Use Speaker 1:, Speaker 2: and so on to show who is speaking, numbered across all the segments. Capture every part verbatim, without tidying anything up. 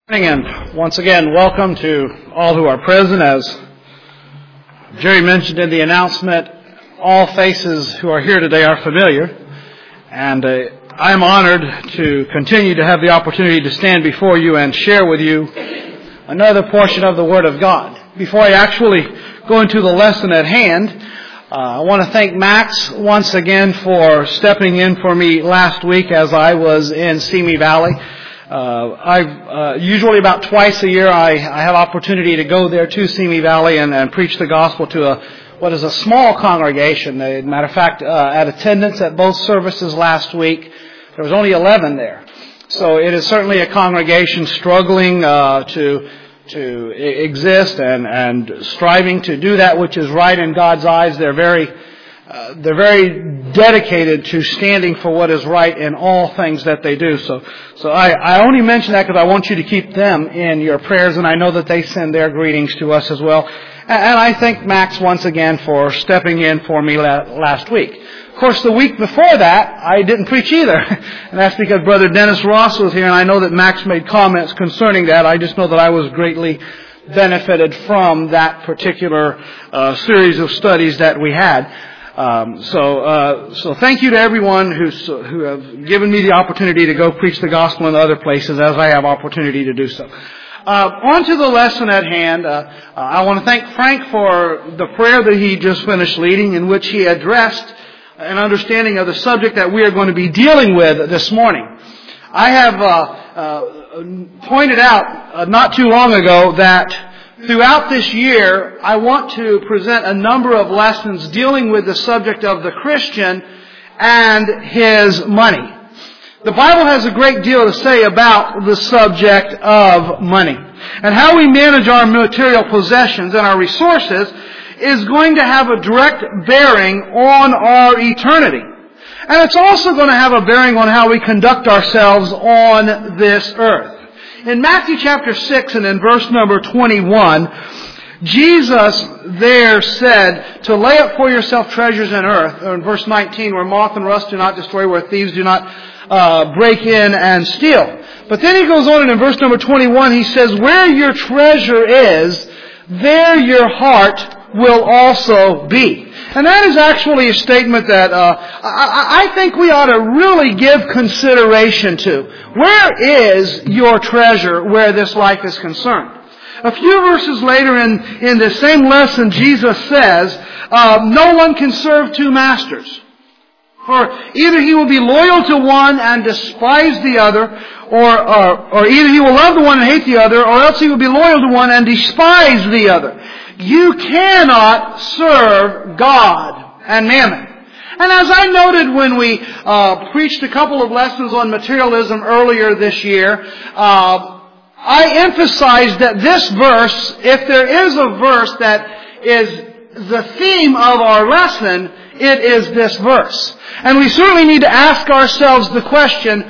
Speaker 1: And once again, welcome to all who are present. As Jerry mentioned in the announcement, all faces who are here today are familiar, and uh, I am honored to continue to have the opportunity to stand before you and share with you another portion of the Word of God. Before I actually go into the lesson at hand, uh, I want to thank Max once again for stepping in for me last week as I was in Simi Valley. Uh, I uh, usually about twice a year I, I have opportunity to go there to Simi Valley and, and preach the gospel to a what is a small congregation. As a matter of fact, uh, at attendance at both services last week, there was only eleven there. So it is certainly a congregation struggling uh, to to exist and and striving to do that which is right in God's eyes. They're very Uh, they're very dedicated to standing for what is right in all things that they do. So, so I, I only mention that because I want you to keep them in your prayers, and I know that they send their greetings to us as well. And, and I thank Max once again for stepping in for me la- last week. Of course, the week before that, I didn't preach either. And that's because Brother Dennis Ross was here, and I know that Max made comments concerning that. I just know that I was greatly benefited from that particular uh, series of studies that we had. Um, so, uh, so thank you to everyone who's, who have given me the opportunity to go preach the gospel in other places as I have opportunity to do so. Uh, on to the lesson at hand. Uh, uh, I want to thank Frank for the prayer that he just finished leading, in which he addressed an understanding of the subject that we are going to be dealing with this morning. I have uh, uh, pointed out uh, not too long ago that throughout this year, I want to present a number of lessons dealing with the subject of the Christian and his money. The Bible has a great deal to say about the subject of money. And how we manage our material possessions and our resources is going to have a direct bearing on our eternity. And it's also going to have a bearing on how we conduct ourselves on this earth. In Matthew chapter six and in verse number twenty-one, Jesus there said to lay up for yourself treasures in earth, or in verse nineteen, where moth and rust do not destroy, where thieves do not uh, break in and steal. But then he goes on and in verse number twenty-one, he says, where your treasure is, there your heart will also be. And that is actually a statement that uh, I, I think we ought to really give consideration to. Where is your treasure where this life is concerned? A few verses later in, in the same lesson, Jesus says, uh, no one can serve two masters. For either he will be loyal to one and despise the other, or, or, or either he will love the one and hate the other, or else he will be loyal to one and despise the other. You cannot serve God and mammon. And as I noted when we uh, preached a couple of lessons on materialism earlier this year, uh, I emphasized that this verse, if there is a verse that is the theme of our lesson, it is this verse. And we certainly need to ask ourselves the question,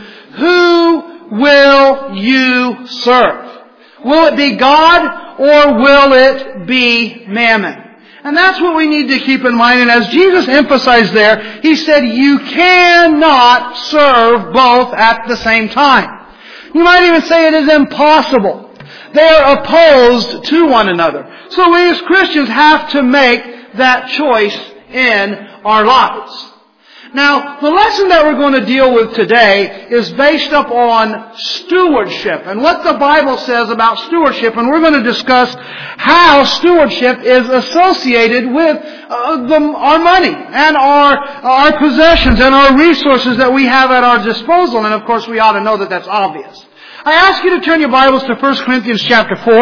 Speaker 1: who will you serve? Will it be God or will it be mammon? And that's what we need to keep in mind. And as Jesus emphasized there, He said, you cannot serve both at the same time. You might even say it is impossible. They are opposed to one another. So we as Christians have to make that choice in our lives. Now, the lesson that we're going to deal with today is based upon stewardship and what the Bible says about stewardship. And we're going to discuss how stewardship is associated with uh, the, our money and our, our possessions and our resources that we have at our disposal. And of course, we ought to know that that's obvious. I ask you to turn your Bibles to First Corinthians chapter four.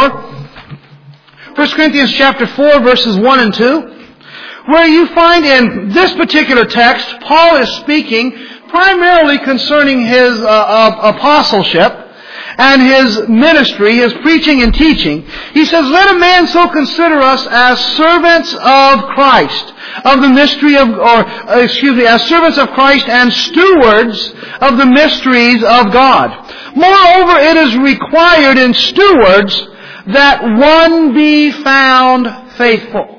Speaker 1: First Corinthians chapter four, verses one and two. Where you find in this particular text, Paul is speaking primarily concerning his uh, uh, apostleship and his ministry, his preaching and teaching. He says, let a man so consider us as servants of Christ, of the mystery of, or uh, excuse me, as servants of Christ and stewards of the mysteries of God. Moreover, it is required in stewards that one be found faithful.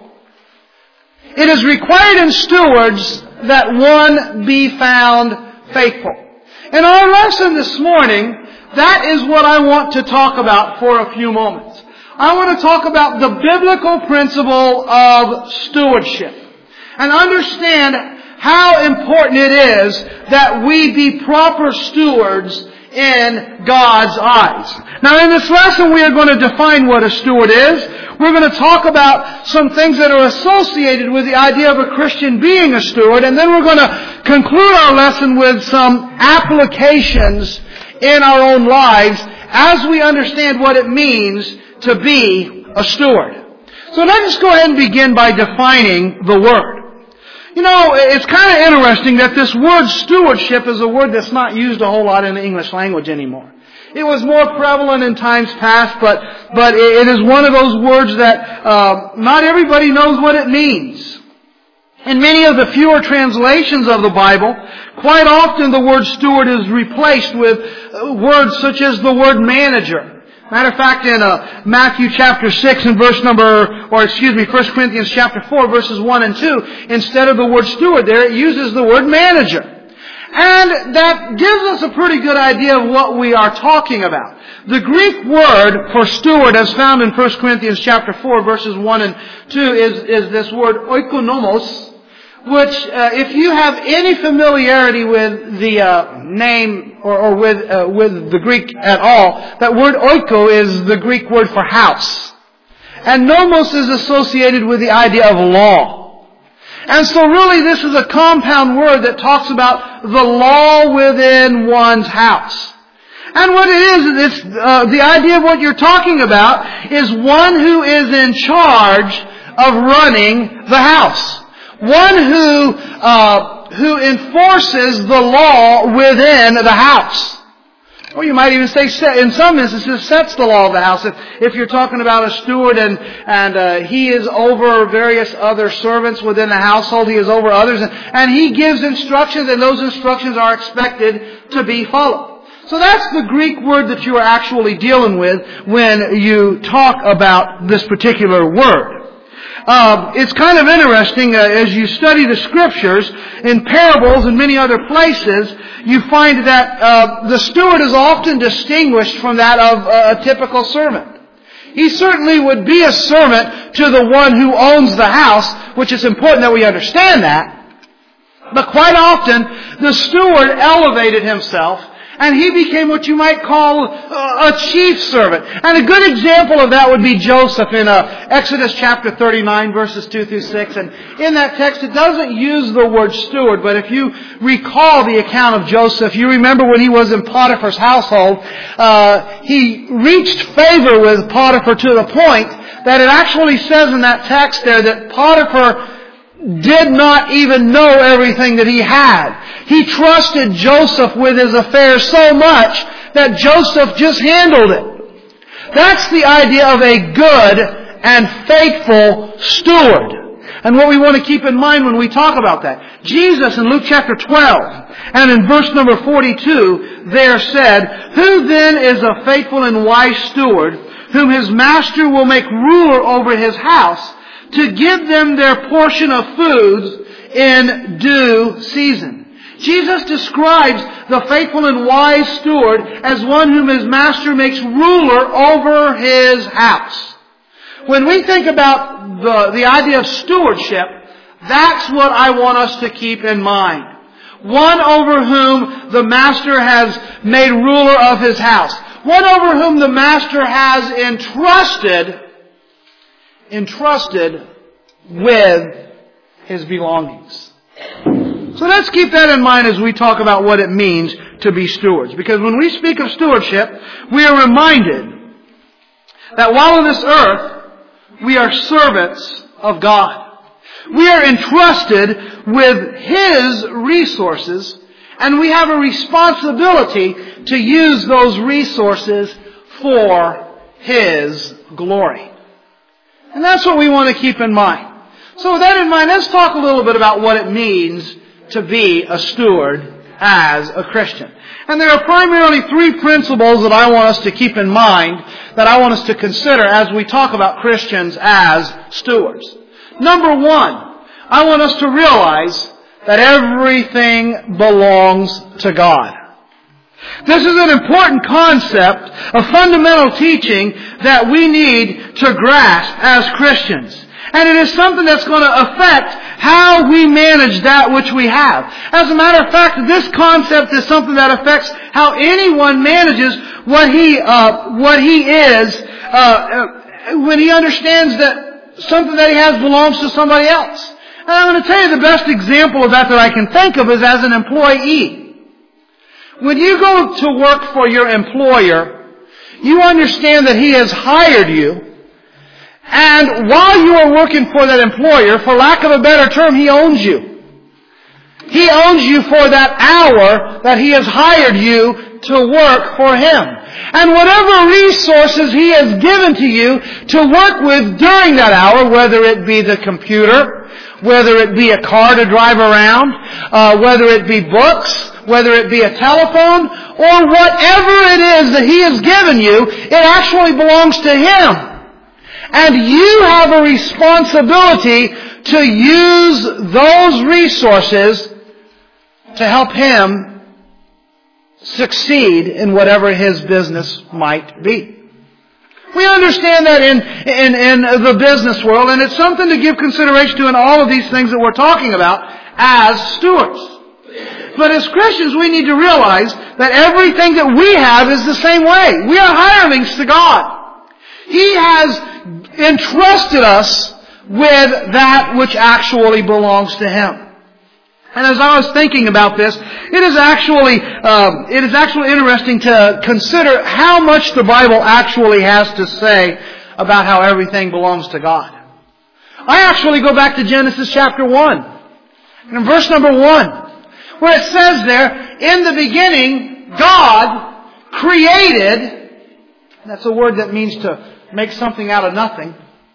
Speaker 1: It is required in stewards that one be found faithful. In our lesson this morning, That is what I want to talk about for a few moments. I want to talk about the biblical principle of stewardship and understand how important it is that we be proper stewards in God's eyes. Now, in this lesson, we are going to define what a steward is. We're going to talk about some things that are associated with the idea of a Christian being a steward, and then we're going to conclude our lesson with some applications in our own lives as we understand what it means to be a steward. So let's just go ahead and begin by defining the word. You know, it's kind of interesting that this word stewardship is a word that's not used a whole lot in the English language anymore. It was more prevalent in times past, but but it is one of those words that uh, not everybody knows what it means. In many of the fewer translations of the Bible, quite often the word steward is replaced with words such as the word manager. Matter of fact, in uh, Matthew chapter six and verse number, or excuse me, First Corinthians chapter four, verses one and two, instead of the word steward there, it uses the word manager. And that gives us a pretty good idea of what we are talking about. The Greek word for steward, as found in First Corinthians chapter four, verses one and two, is, is this word oikonomos, which, uh, if you have any familiarity with the uh, name or, or with uh, with the Greek at all, that word oiko is the Greek word for house. And nomos is associated with the idea of law. And so really this is a compound word that talks about the law within one's house. And what it is, it's uh, the idea of what you're talking about is one who is in charge of running the house. One who uh, who enforces the law within the house. Or you might even say, in some instances, sets the law of the house. If, if you're talking about a steward and, and uh, he is over various other servants within the household, he is over others, and, and he gives instructions, and those instructions are expected to be followed. So that's the Greek word that you are actually dealing with when you talk about this particular word. Uh, it's kind of interesting uh, as you study the Scriptures, in parables and many other places, you find that uh, the steward is often distinguished from that of uh, a typical servant. He certainly would be a servant to the one who owns the house, which is important that we understand that. But quite often, the steward elevated himself, and he became what you might call a chief servant. And a good example of that would be Joseph in uh, Exodus chapter thirty-nine, verses two through six. And in that text, it doesn't use the word steward, but if you recall the account of Joseph, you remember when he was in Potiphar's household, uh, he reached favor with Potiphar to the point that it actually says in that text there that Potiphar did not even know everything that he had. He trusted Joseph with his affairs so much that Joseph just handled it. That's the idea of a good and faithful steward. And what we want to keep in mind when we talk about that. Jesus in Luke chapter twelve and in verse number forty-two there said, "Who then is a faithful and wise steward whom his master will make ruler over his house, to give them their portion of foods in due season?" Jesus describes the faithful and wise steward as one whom his master makes ruler over his house. When we think about the, the idea of stewardship, that's what I want us to keep in mind. One over whom the master has made ruler of his house. One over whom the master has entrusted entrusted with his belongings. So let's keep that in mind as we talk about what it means to be stewards. Because when we speak of stewardship, we are reminded that while on this earth, we are servants of God. We are entrusted with His resources, and we have a responsibility to use those resources for His glory. And that's what we want to keep in mind. So with that in mind, let's talk a little bit about what it means to be a steward as a Christian. And there are primarily three principles that I want us to keep in mind, that I want us to consider as we talk about Christians as stewards. Number one, I want us to realize that everything belongs to God. This is an important concept, a fundamental teaching that we need to grasp as Christians. And it is something that's going to affect how we manage that which we have. As a matter of fact, this concept is something that affects how anyone manages what he uh, what he is uh, when he understands that something that he has belongs to somebody else. And I'm going to tell you the best example of that that I can think of is as an employee. When you go to work for your employer, you understand that he has hired you. And while you are working for that employer, for lack of a better term, he owns you. He owns you for that hour that he has hired you to work for him. And whatever resources he has given to you to work with during that hour, whether it be the computer, whether it be a car to drive around, uh, whether it be books, whether it be a telephone, or whatever it is that he has given you, it actually belongs to him. And you have a responsibility to use those resources to help him succeed in whatever his business might be. We understand that in, in, in the business world, and it's something to give consideration to in all of these things that we're talking about as stewards. But as Christians, we need to realize that everything that we have is the same way. We are hirelings to God. He has entrusted us with that which actually belongs to Him. And as I was thinking about this, it is actually um, it is actually interesting to consider how much the Bible actually has to say about how everything belongs to God. I actually go back to Genesis chapter one, and in verse number one, where it says there, in the beginning, God created, that's a word that means to make something out of nothing.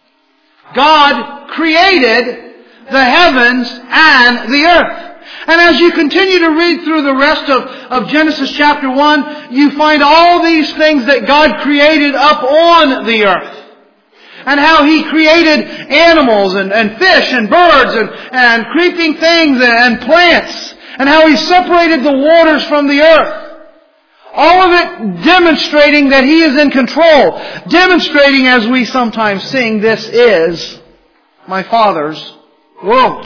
Speaker 1: God created the heavens and the earth. And as you continue to read through the rest of, of Genesis chapter one, you find all these things that God created up on the earth. And how He created animals and, and fish and birds and, and creeping things and plants. And how He separated the waters from the earth. All of it demonstrating that He is in control. Demonstrating, as we sometimes sing, this is my Father's world.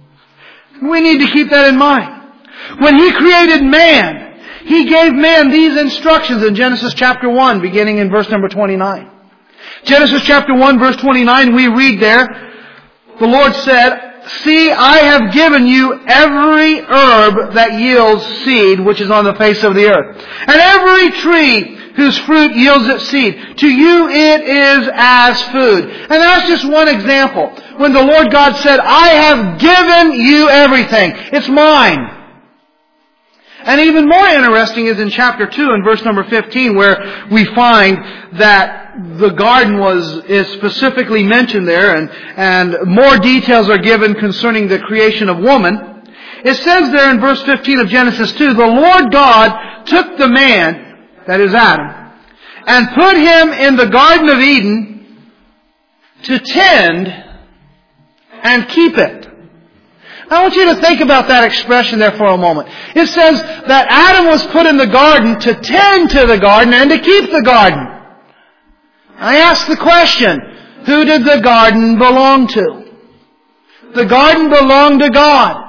Speaker 1: We need to keep that in mind. When He created man, He gave man these instructions in Genesis chapter one, beginning in verse number twenty-nine. Genesis chapter one, verse twenty-nine, we read there, the Lord said, "See, I have given you every herb that yields seed, which is on the face of the earth, and every tree whose fruit yields its seed. To you it is as food." And that's just one example. When the Lord God said, "I have given you everything. It's mine." And even more interesting is in chapter two and verse number fifteen, where we find that the garden was is specifically mentioned there, and, and more details are given concerning the creation of woman. It says there in verse fifteen of Genesis two, "The Lord God took the man," that is Adam, "and put him in the Garden of Eden to tend and keep it." I want you to think about that expression there for a moment. It says that Adam was put in the garden to tend to the garden and to keep the garden. I ask the question, who did the garden belong to? The garden belonged to God.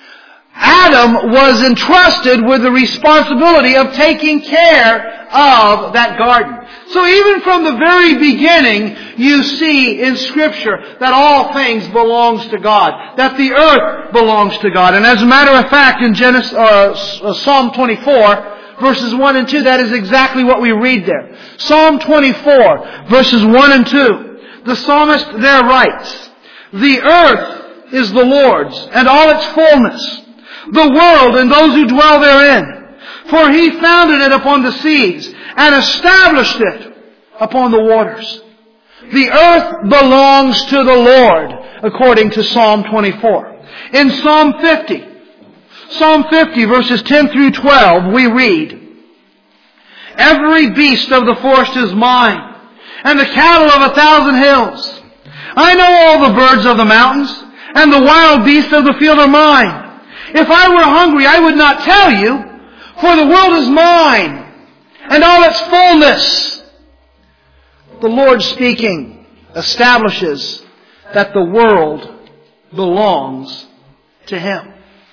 Speaker 1: Adam was entrusted with the responsibility of taking care of that garden. So even from the very beginning, you see in Scripture that all things belongs to God, that the earth belongs to God. And as a matter of fact, in Genesis, uh, Psalm twenty-four, verses one and two, that is exactly what we read there. Psalm twenty-four, verses one and two. The psalmist there writes, "The earth is the Lord's, and all its fullness, the world and those who dwell therein. For He founded it upon the seas, and established it upon the waters." The earth belongs to the Lord, according to Psalm twenty-four. In Psalm fifty, Psalm fifty, verses ten through twelve, we read, "Every beast of the forest is mine, and the cattle of a thousand hills. I know all the birds of the mountains, and the wild beasts of the field are mine. If I were hungry, I would not tell you, For the world is mine, and all its fullness. The Lord speaking establishes that the world belongs to Him.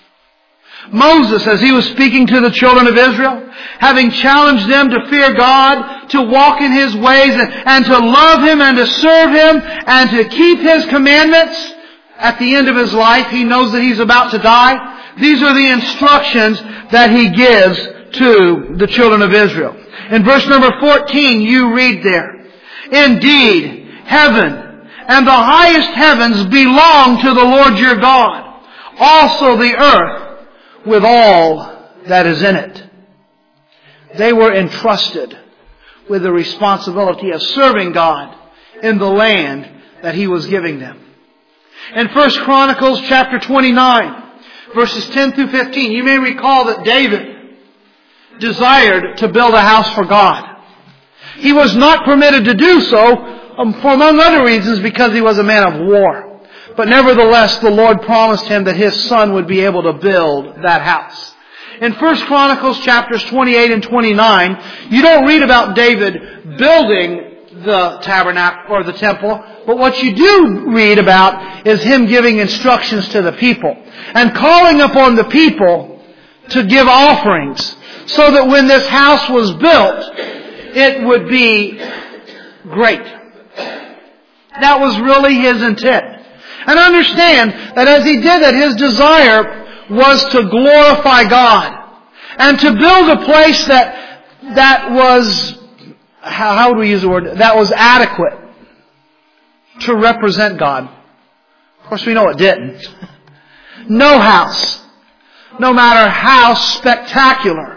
Speaker 1: Moses, as he was speaking to the children of Israel, having challenged them to fear God, to walk in His ways, and, and to love Him, and to serve Him, and to keep His commandments, at the end of his life, he knows that he's about to die. These are the instructions that he gives to the children of Israel. In verse number fourteen, you read there, Indeed, heaven and the highest heavens belong to the Lord your God, also the earth with all that is in it. They were entrusted with the responsibility of serving God in the land that He was giving them. In First Chronicles chapter twenty-nine, verses ten through fifteen, you may recall that David desired to build a house for God. He was not permitted to do so, um, for among other reasons, because he was a man of war. But nevertheless, the Lord promised him that his son would be able to build that house. In First Chronicles chapters twenty-eight and twenty-nine, you don't read about David building the tabernacle or the temple, but what you do read about is him giving instructions to the people and calling upon the people to give offerings so that when this house was built, it would be great. That was really his intent. And understand that as he did that, his desire was to glorify God and to build a place that that was, how, how would we use the word, that was adequate to represent God. Of course, we know it didn't. No house, no matter how spectacular,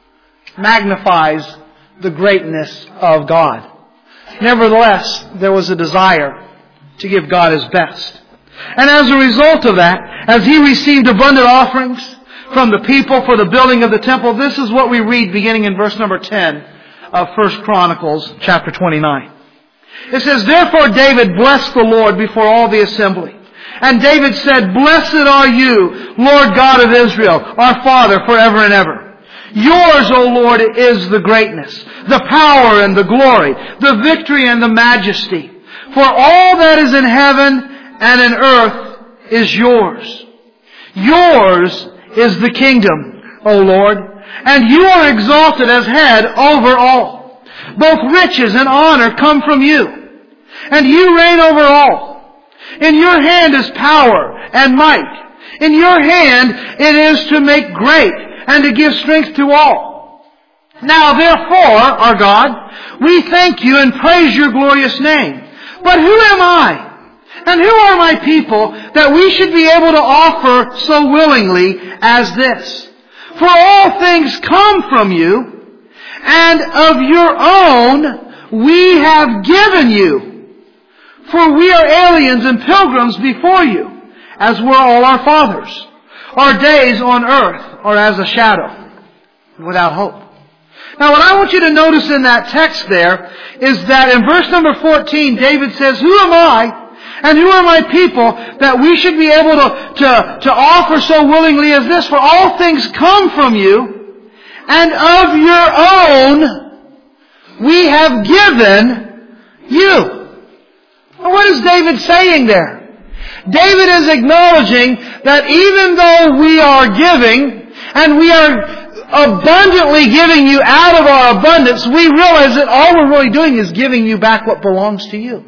Speaker 1: magnifies the greatness of God. Nevertheless, there was a desire to give God His best. And as a result of that, as he received abundant offerings from the people for the building of the temple, this is what we read beginning in verse number ten of First Chronicles chapter twenty-nine. It says, Therefore David blessed the Lord before all the assembly. And David said, Blessed are you, Lord God of Israel, our Father, forever and ever. Yours, O Lord, is the greatness, the power and the glory, the victory and the majesty. For all that is in heaven and in earth is yours. Yours is the kingdom, O Lord, and you are exalted as head over all. Both riches and honor come from you, and you reign over all. In your hand is power and might. In your hand it is to make great and to give strength to all. Now therefore, our God, we thank you and praise your glorious name. But who am I? And who are my people that we should be able to offer so willingly as this? For all things come from you, and of your own we have given you. For we are aliens and pilgrims before you, as were all our fathers. Our days on earth are as a shadow, without hope. Now what I want you to notice in that text there is that in verse number fourteen, David says, Who am I? And who are my people that we should be able to, to, to offer so willingly as this? For all things come from you, and of your own we have given you. Well, what is David saying there? David is acknowledging that even though we are giving, and we are abundantly giving you out of our abundance, we realize that all we're really doing is giving you back what belongs to you.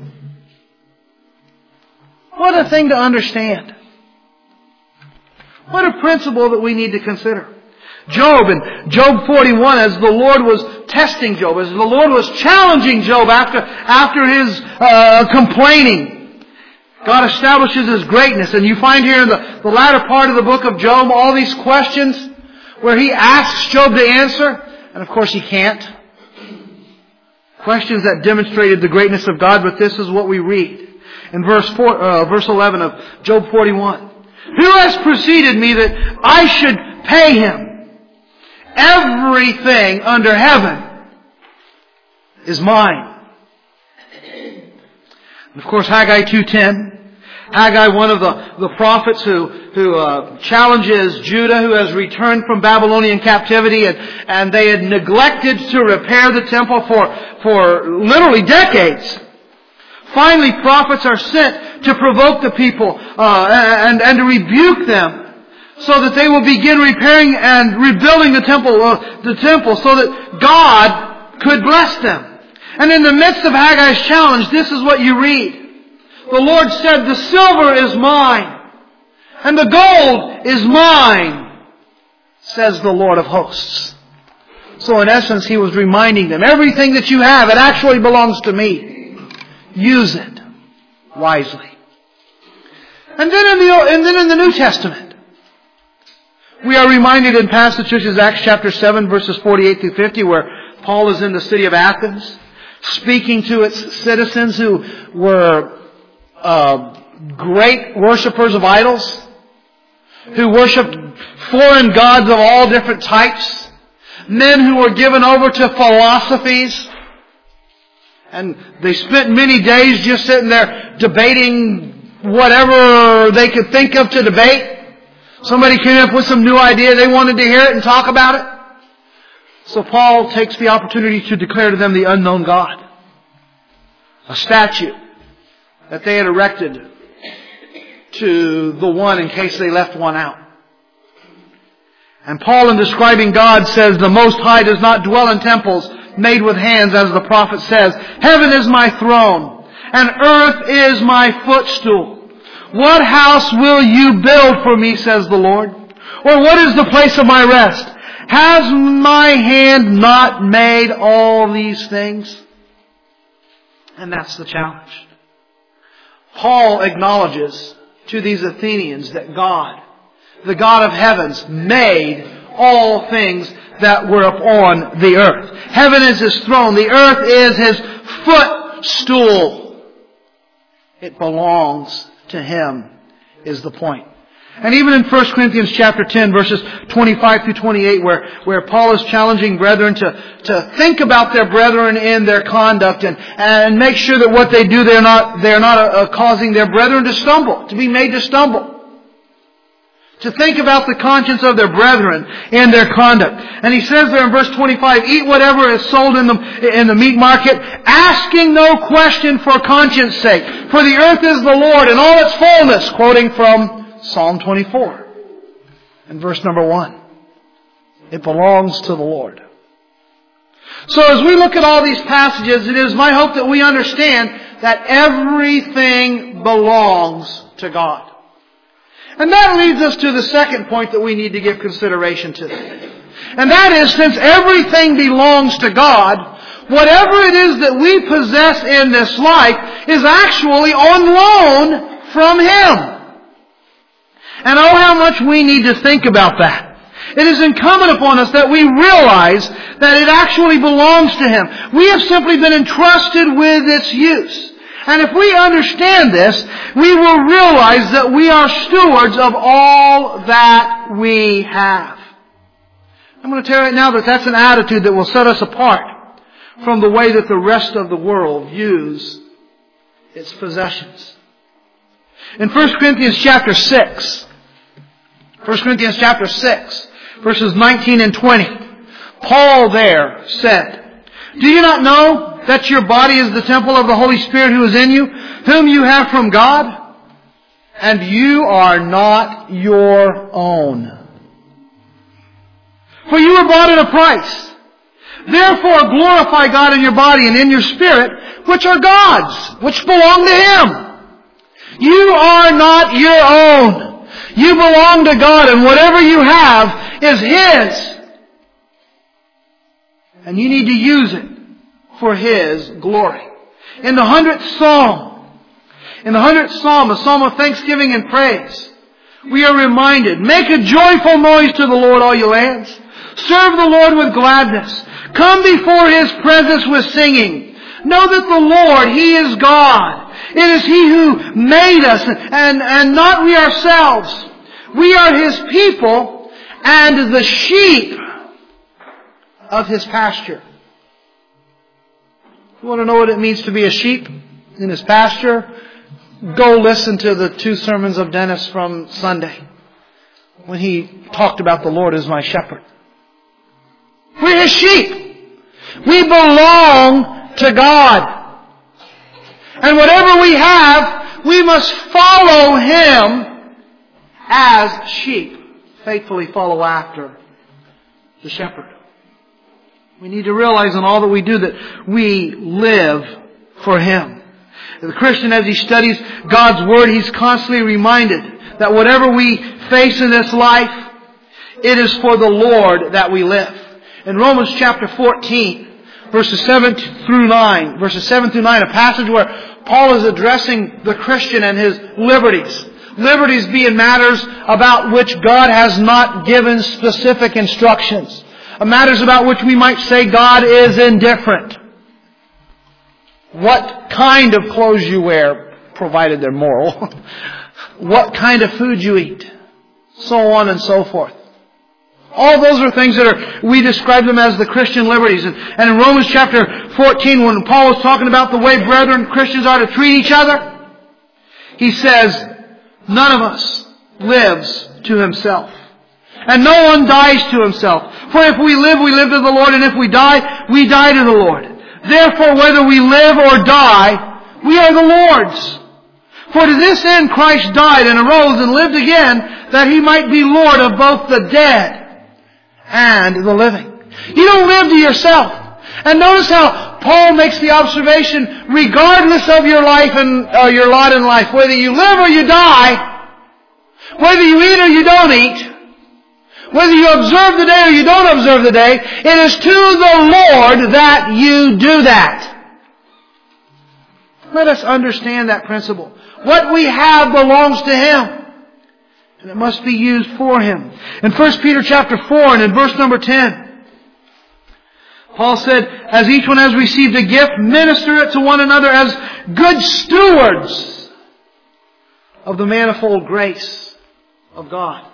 Speaker 1: What a thing to understand. What a principle that we need to consider. Job, in Job forty-one, as the Lord was testing Job, as the Lord was challenging Job after, after his uh, complaining, God establishes His greatness. And you find here in the, the latter part of the book of Job all these questions where He asks Job to answer, and of course he can't. Questions that demonstrated the greatness of God, but this is what we read. In verse four, uh, verse eleven of Job forty-one. Who has preceded me that I should pay him? Everything under heaven is mine. And of course, Haggai two ten. Haggai, one of the, the prophets who, who uh, challenges Judah, who has returned from Babylonian captivity, and, and they had neglected to repair the temple for, for literally decades. Finally, prophets are sent to provoke the people uh, and, and to rebuke them, so that they will begin repairing and rebuilding the temple, uh, the temple, so that God could bless them. And in the midst of Haggai's challenge, this is what you read. The Lord said, "The silver is mine, and the gold is mine, says the Lord of hosts." So in essence, He was reminding them, everything that you have, it actually belongs to me. Use it wisely. And then in the, and then in the New Testament, we are reminded in passages such as Acts chapter seven, verses forty-eight through fifty, where Paul is in the city of Athens, speaking to its citizens who were uh, great worshippers of idols, who worshipped foreign gods of all different types, men who were given over to philosophies, and they spent many days just sitting there debating whatever they could think of to debate. Somebody came up with some new idea, they wanted to hear it and talk about it. So Paul takes the opportunity to declare to them the unknown God. A statue that they had erected to the one in case they left one out. And Paul, in describing God, says, "The Most High does not dwell in temples made with hands, as the prophet says. Heaven is my throne, and earth is my footstool. What house will you build for me, says the Lord? Or what is the place of my rest? Has my hand not made all these things?" And that's the challenge. Paul acknowledges to these Athenians that God, the God of heavens, made all things that were upon the earth. Heaven is His throne. The earth is His footstool. It belongs to Him, is the point. And even in First Corinthians chapter ten, verses twenty-five through twenty-eight, where, where Paul is challenging brethren to, to think about their brethren in their conduct and, and make sure that what they do, they're not, they're not uh, causing their brethren to stumble, to be made to stumble. To think about the conscience of their brethren in their conduct. And he says there in verse twenty-five, "Eat whatever is sold in the, in the meat market, asking no question for conscience sake. For the earth is the Lord and all its fullness," quoting from Psalm twenty-four. And verse number one. It belongs to the Lord. So as we look at all these passages, it is my hope that we understand that everything belongs to God. And that leads us to the second point that we need to give consideration to. And that is, since everything belongs to God, whatever it is that we possess in this life is actually on loan from Him. And oh, how much we need to think about that. It is incumbent upon us that we realize that it actually belongs to Him. We have simply been entrusted with its use. And if we understand this, we will realize that we are stewards of all that we have. I'm going to tell you right now that that's an attitude that will set us apart from the way that the rest of the world views its possessions. In First Corinthians chapter six, First Corinthians chapter six, verses nineteen and twenty, Paul there said, "Do you not know that your body is the temple of the Holy Spirit who is in you, whom you have from God? And you are not your own. For you were bought at a price. Therefore glorify God in your body and in your spirit, which are God's, which belong to Him. You are not your own. You belong to God, and whatever you have is His. And you need to use it for His glory." In the hundredth Psalm, in the hundredth Psalm, a psalm of thanksgiving and praise, we are reminded, "Make a joyful noise to the Lord, all you lands. Serve the Lord with gladness. Come before His presence with singing. Know that the Lord, He is God. It is He who made us, and, and not we ourselves. We are His people and the sheep of His pasture." You want to know what it means to be a sheep in His pasture? go listen to the two sermons of Dennis from Sunday when he talked about the Lord as my shepherd. We're His sheep. We belong to God. And whatever we have, we must follow Him as sheep. Faithfully follow after the shepherd. We need to realize in all that we do that we live for Him. The Christian, as he studies God's Word, he's constantly reminded that whatever we face in this life, it is for the Lord that we live. In Romans chapter fourteen, verses seven through nine, verses seven through nine, a passage where Paul is addressing the Christian and his liberties. Liberties being matters about which God has not given specific instructions. Matters about which we might say God is indifferent. What kind of clothes you wear, provided they're moral. What kind of food you eat. So on and so forth. All those are things that are, we describe them as the Christian liberties. And, and in Romans chapter fourteen, when Paul is talking about the way brethren Christians are to treat each other, he says, none of us lives to himself. And no one dies to himself. For if we live, we live to the Lord, and if we die, we die to the Lord. Therefore, whether we live or die, we are the Lord's. For to this end Christ died and arose and lived again, that He might be Lord of both the dead and the living. You don't live to yourself. And notice how Paul makes the observation, regardless of your life and uh, your lot in life, whether you live or you die, whether you eat or you don't eat, whether you observe the day or you don't observe the day, it is to the Lord that you do that. Let us understand that principle. What we have belongs to Him. And it must be used for Him. In First Peter chapter four and in verse number ten, Paul said, as each one has received a gift, minister it to one another as good stewards of the manifold grace of God.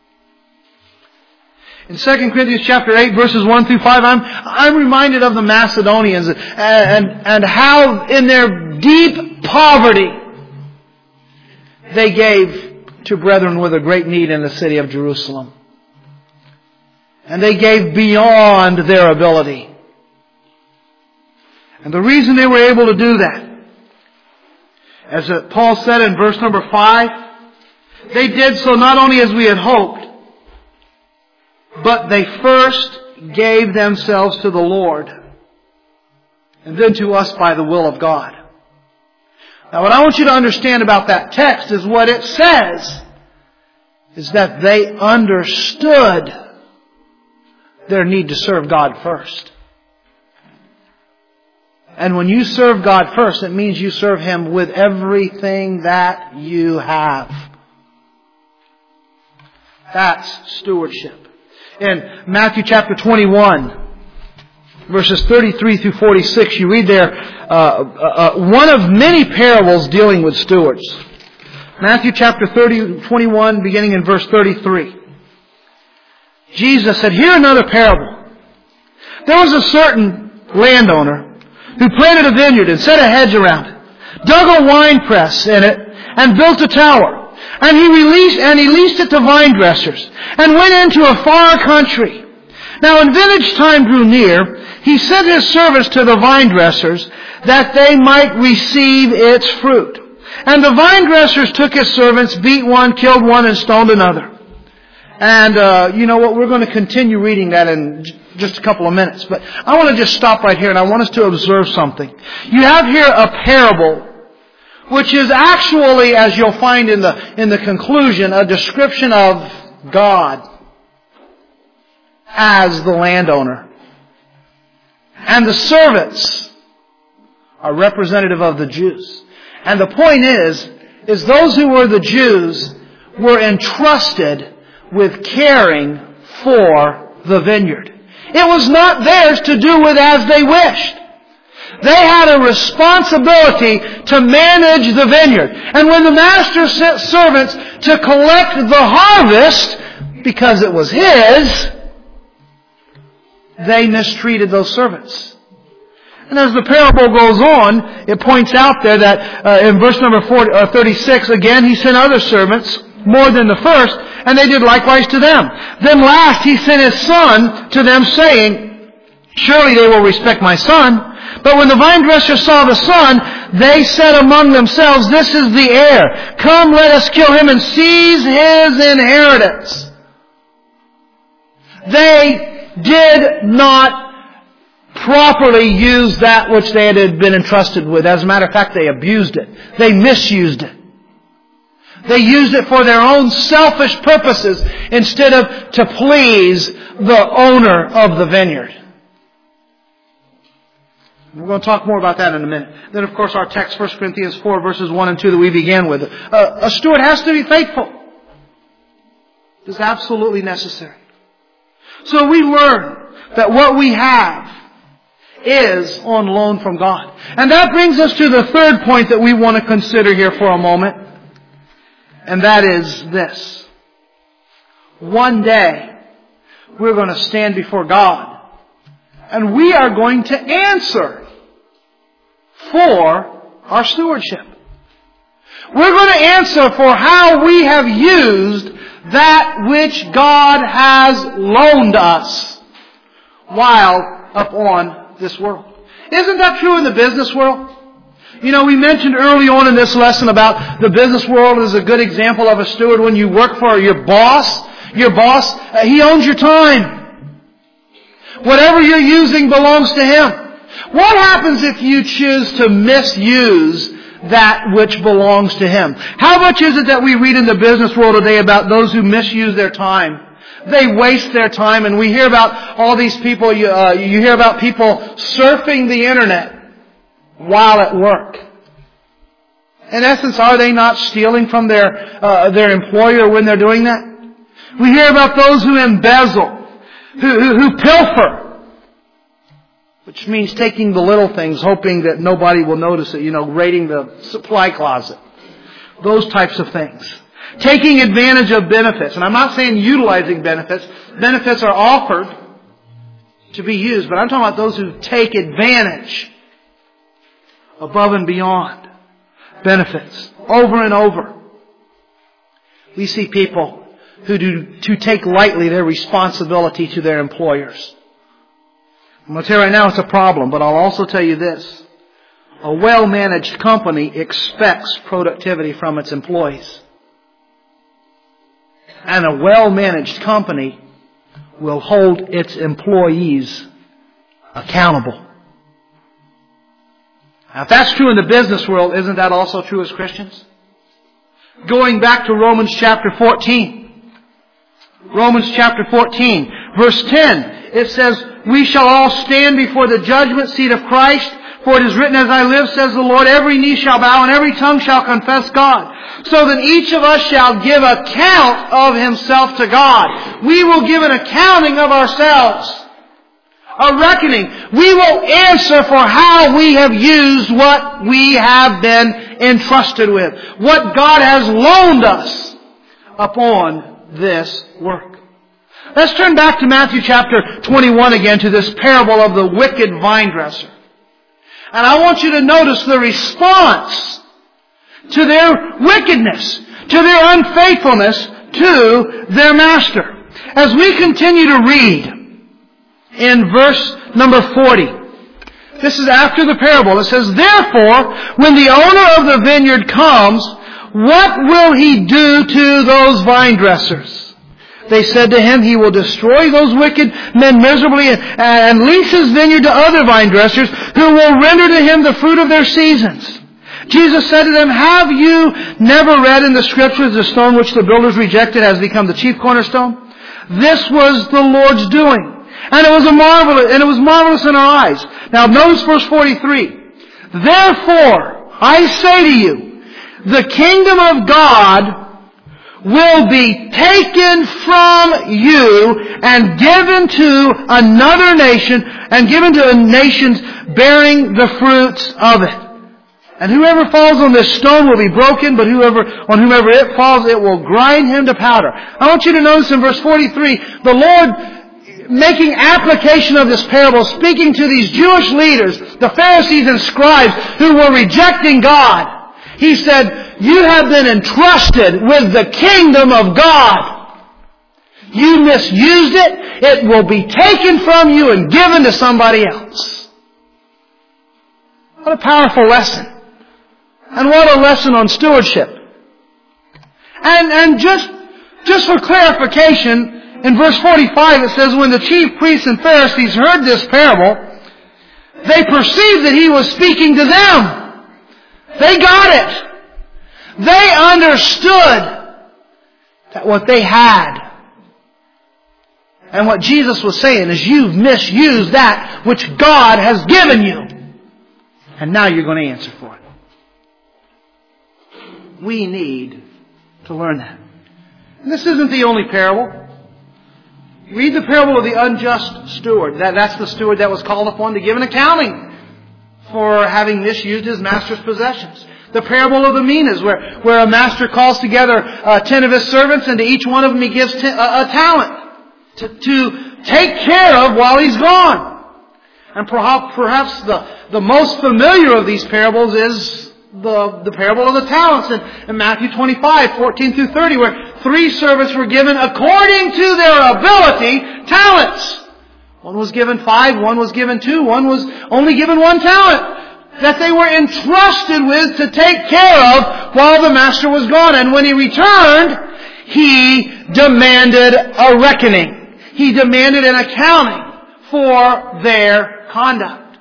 Speaker 1: In Second Corinthians chapter eight, verses one through five, I'm, I'm reminded of the Macedonians and, and, and how in their deep poverty they gave to brethren with a great need in the city of Jerusalem. And they gave beyond their ability. And the reason they were able to do that, as Paul said in verse number five, they did so not only as we had hoped, but they first gave themselves to the Lord, and then to us by the will of God. Now what I want you to understand about that text is what it says is that they understood their need to serve God first. And when you serve God first, it means you serve Him with everything that you have. That's stewardship. In Matthew chapter twenty-one, verses thirty-three through forty-six, you read there uh, uh, one of many parables dealing with stewards. Matthew chapter thirty, twenty-one, beginning in verse thirty-three. Jesus said, "Hear another parable. There was a certain landowner who planted a vineyard and set a hedge around it, dug a winepress in it, and built a tower. And he released and he leased it to vine dressers, and went into a far country. Now when vintage time drew near, he sent his servants to the vine dressers, that they might receive its fruit. And the vine dressers took his servants, beat one, killed one, and stoned another." And uh, you know what? We're going to continue reading that in just a couple of minutes. But I want to just stop right here, and I want us to observe something. You have here a parable, which is actually, as you'll find in the in the conclusion, a description of God as the landowner. And the servants are representative of the Jews. And the point is, is those who were the Jews were entrusted with caring for the vineyard. It was not theirs to do with as they wished. They had a responsibility to manage the vineyard. And when the master sent servants to collect the harvest, because it was his, they mistreated those servants. And as the parable goes on, it points out there that uh, in verse number forty, uh, thirty-six, again, he sent other servants, more than the first, and they did likewise to them. Then last he sent his son to them, saying, surely they will respect my son. But when the vine dressers saw the son, they said among themselves, this is the heir. Come, let us kill him and seize his inheritance. They did not properly use that which they had been entrusted with. As a matter of fact, they abused it. They misused it. They used it for their own selfish purposes instead of to please the owner of the vineyard. We're going to talk more about that in a minute. Then, of course, our text, First Corinthians four, verses one and two that we began with. Uh, a steward has to be faithful. It's absolutely necessary. So we learn that what we have is on loan from God. And that brings us to the third point that we want to consider here for a moment. And that is this. One day, we're going to stand before God. And we are going to answer for our stewardship. We're going to answer for how we have used that which God has loaned us while upon this world. Isn't that true in the business world? You know, we mentioned early on in this lesson about the business world is a good example of a steward. When you work for your boss, your boss, uh, he owns your time. Whatever you're using belongs to him. What happens if you choose to misuse that which belongs to him? How much is it that we read in the business world today about those who misuse their time? They waste their time, and we hear about all these people, you, uh, you hear about people surfing the internet while at work. In essence, are they not stealing from their uh, their employer when they're doing that? We hear about those who embezzle, who, who, who pilfer, which means taking the little things, hoping that nobody will notice it, you know, raiding the supply closet. Those types of things. Taking advantage of benefits. And I'm not saying utilizing benefits. Benefits are offered to be used. But I'm talking about those who take advantage above and beyond benefits. Over and over. We see people who do to take lightly their responsibility to their employers. I'm going to tell you right now it's a problem. But I'll also tell you this. A well-managed company expects productivity from its employees. And a well-managed company will hold its employees accountable. Now, if that's true in the business world, isn't that also true as Christians? Going back to Romans chapter fourteen. Romans chapter fourteen, verse ten. It says, we shall all stand before the judgment seat of Christ. For it is written, as I live, says the Lord, every knee shall bow and every tongue shall confess God. So that each of us shall give account of himself to God. We will give an accounting of ourselves. A reckoning. We will answer for how we have used what we have been entrusted with. What God has loaned us upon this work. Let's turn back to Matthew chapter twenty-one again, to this parable of the wicked vine dresser. And I want you to notice the response to their wickedness, to their unfaithfulness to their master. As we continue to read in verse number forty, this is after the parable. It says, therefore, when the owner of the vineyard comes, what will he do to those vine dressers? They said to him, he will destroy those wicked men miserably and lease his vineyard to other vine dressers who will render to him the fruit of their seasons. Jesus said to them, have you never read in the Scriptures the stone which the builders rejected has become the chief cornerstone? This was the Lord's doing. And it was a marvelous, and it was marvelous in our eyes. Now notice verse forty-three. Therefore, I say to you, the kingdom of God will be taken from you and given to another nation, and given to nations bearing the fruits of it. And whoever falls on this stone will be broken, but whoever on whomever it falls, it will grind him to powder. I want you to notice in verse forty-three, the Lord making application of this parable, speaking to these Jewish leaders, the Pharisees and scribes who were rejecting God. He said, you have been entrusted with the kingdom of God. You misused it. It will be taken from you and given to somebody else. What a powerful lesson. And what a lesson on stewardship. And, and just, just for clarification, in verse forty-five it says, when the chief priests and Pharisees heard this parable, they perceived that he was speaking to them. They got it. They understood that what they had and what Jesus was saying is you've misused that which God has given you. And now you're going to answer for it. We need to learn that. And this isn't the only parable. Read the parable of the unjust steward. That, that's the steward that was called upon to give an accounting for having misused his master's possessions. The parable of the minas, where, where a master calls together uh, ten of his servants, and to each one of them he gives ten, a, a talent to, to take care of while he's gone. And perhaps, perhaps the, the most familiar of these parables is the, the parable of the talents in, in Matthew twenty-five, fourteen through thirty, where three servants were given according to their ability talents. One was given five, one was given two, one was only given one talent that they were entrusted with to take care of while the master was gone. And when he returned, he demanded a reckoning. He demanded an accounting for their conduct.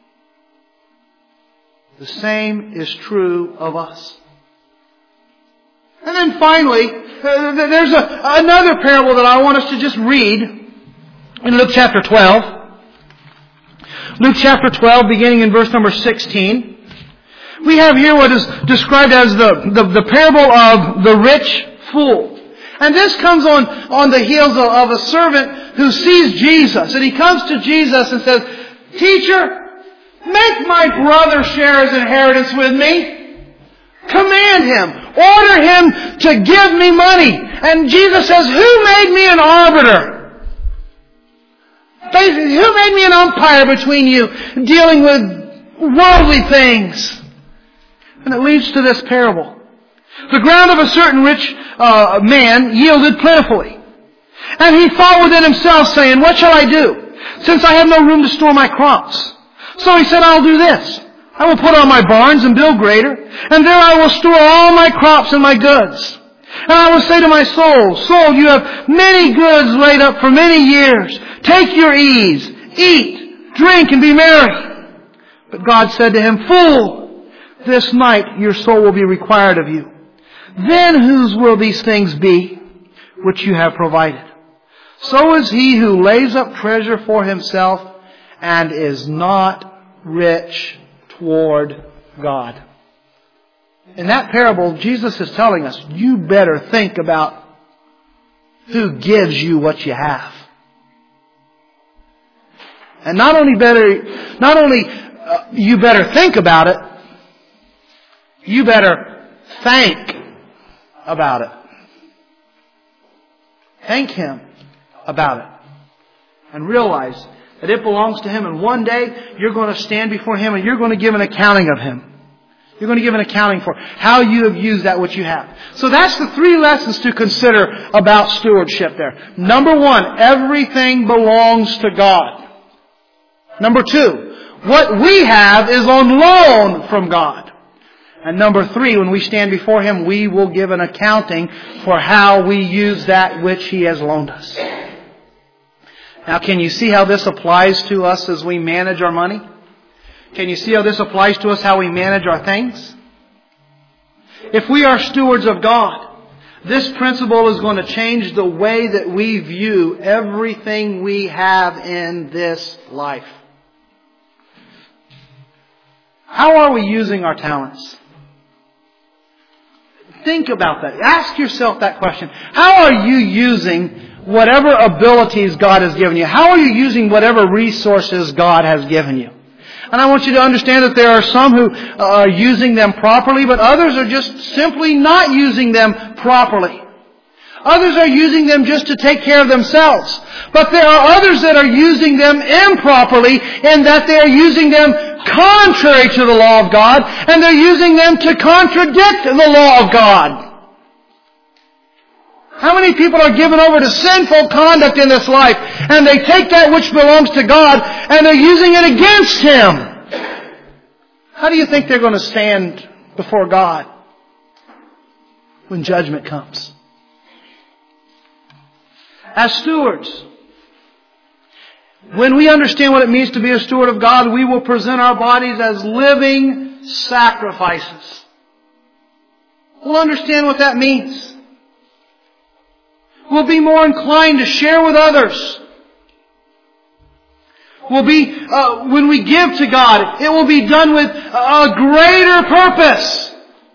Speaker 1: The same is true of us. And then finally, there's a, another parable that I want us to just read in Luke chapter twelve. Luke chapter twelve, beginning in verse number sixteen. We have here what is described as the, the, the parable of the rich fool. And this comes on, on the heels of, of a servant who sees Jesus. And he comes to Jesus and says, Teacher, make my brother share his inheritance with me. Command him. Order him to give me money. And Jesus says, who made me an arbiter? Basically, who made me an umpire between you dealing with worldly things? And it leads to this parable. The ground of a certain rich uh, man yielded plentifully. And he thought within himself, saying, what shall I do, since I have no room to store my crops? So he said, I'll do this. I will put on my barns and build greater, and there I will store all my crops and my goods. And I will say to my soul, Soul, you have many goods laid up for many years. Take your ease, eat, drink, and be merry. But God said to him, Fool, this night your soul will be required of you. Then whose will these things be which you have provided? So is he who lays up treasure for himself and is not rich toward God. In that parable, Jesus is telling us, you better think about who gives you what you have. And not only better, not only uh, you better think about it, you better thank about it. Thank Him about it. And realize that it belongs to Him, and one day you're going to stand before Him and you're going to give an accounting of Him. You're going to give an accounting for how you have used that which you have. So that's the three lessons to consider about stewardship there. Number one, everything belongs to God. Number two, what we have is on loan from God. And number three, when we stand before Him, we will give an accounting for how we use that which He has loaned us. Now, can you see how this applies to us as we manage our money? Can you see how this applies to us, how we manage our things? If we are stewards of God, this principle is going to change the way that we view everything we have in this life. How are we using our talents? Think about that. Ask yourself that question. How are you using whatever abilities God has given you? How are you using whatever resources God has given you? And I want you to understand that there are some who are using them properly, but others are just simply not using them properly. Others are using them just to take care of themselves. But there are others that are using them improperly in that they are using them contrary to the law of God, and they're using them to contradict the law of God. How many people are given over to sinful conduct in this life, and they take that which belongs to God and they're using it against Him? How do you think they're going to stand before God when judgment comes? As stewards, when we understand what it means to be a steward of God, we will present our bodies as living sacrifices. We'll understand what that means. We'll be more inclined to share with others. We'll be, uh, when we give to God, it will be done with a greater purpose.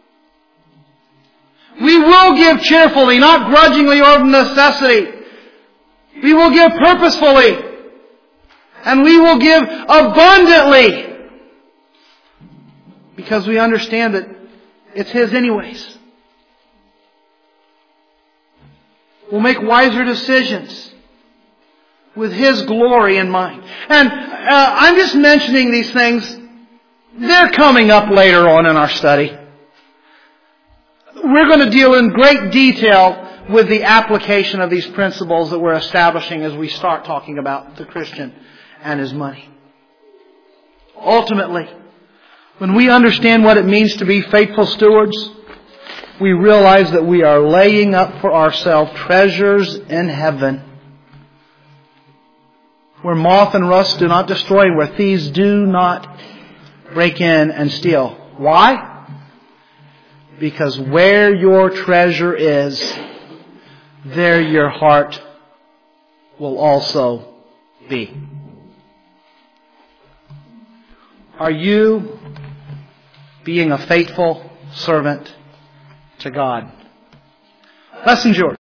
Speaker 1: We will give cheerfully, not grudgingly or of necessity. We will give purposefully. And we will give abundantly. Because we understand that it's His anyways. We'll make wiser decisions with His glory in mind. And uh, I'm just mentioning these things. They're coming up later on in our study. We're going to deal in great detail with the application of these principles that we're establishing as we start talking about the Christian and his money. Ultimately, when we understand what it means to be faithful stewards, we realize that we are laying up for ourselves treasures in heaven, where moth and rust do not destroy, where thieves do not break in and steal. Why? Because where your treasure is, there your heart will also be. Are you being a faithful servant to God? Lessons yours.